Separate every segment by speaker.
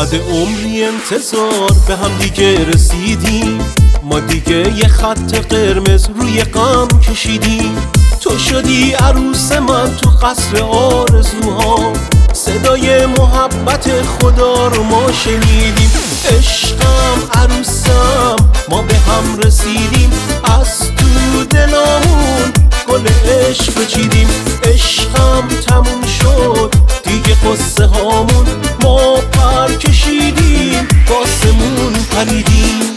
Speaker 1: بعد عمری انتظار به هم دیگه رسیدیم، ما دیگه یه خط قرمز روی غم کشیدیم. تو شدی عروس من تو قصر آرزوها، صدای محبت خدا رو ما شنیدیم. عشقم عروسم ما به هم رسیدیم، از تو دلامون گل عشق چیدیم. عشقم تموم شد دیگه قصه هامون، ما پر کشیدیم باسمون پریدیم.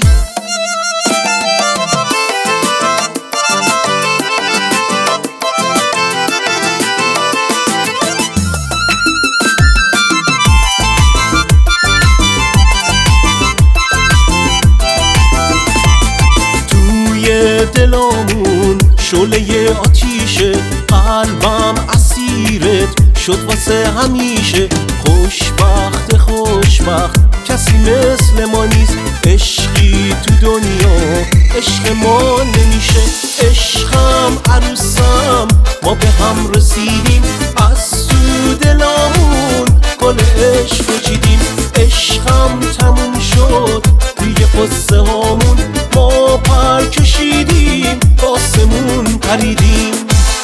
Speaker 1: دلامون شعله آتیشه، قلبم اسیرت شد واسه همیشه. خوشبخت خوشبخت کسی مثل ما نیست، عشقی تو دنیا عشق ما نمیشه. عشقم عروسم ما به هم رسیدیم، از تو دلامون گل عشق چیدیم. عشقم تموم شد دیگه قصه هامون، ما پر کشیدیم باسمون پریدیم.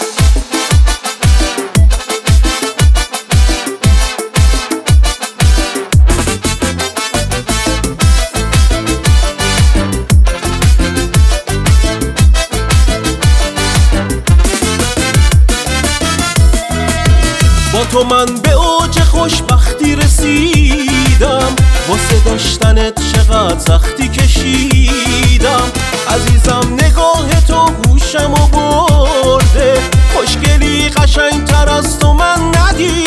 Speaker 1: با تو من به اوج خوشبختی رسیدم، واسه داشتنت چقدر سختی کشیدم. عزیزم نگاه تو گوشمو برده، خوشگلی قشنگتر از تو من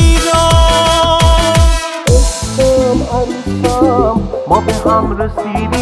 Speaker 1: ندیدم. عشقم عروسم ما به هم رسیدیم،